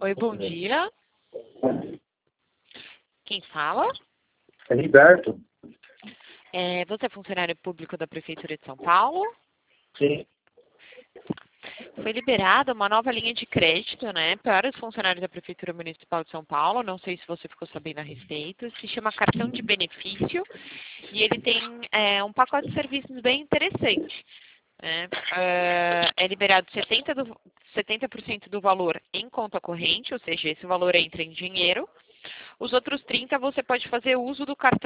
Oi, bom dia. Quem fala? Heriberto? Você é funcionário público da Prefeitura de São Paulo? Sim. Foi liberada uma nova linha de crédito, né, para os funcionários da Prefeitura Municipal de São Paulo. Não sei se você ficou sabendo a respeito. Se chama cartão de benefício e ele tem um pacote de serviços bem interessante. É liberado 70% do valor em conta corrente, ou seja, esse valor entra em dinheiro. Os outros 30% você pode fazer uso do cartão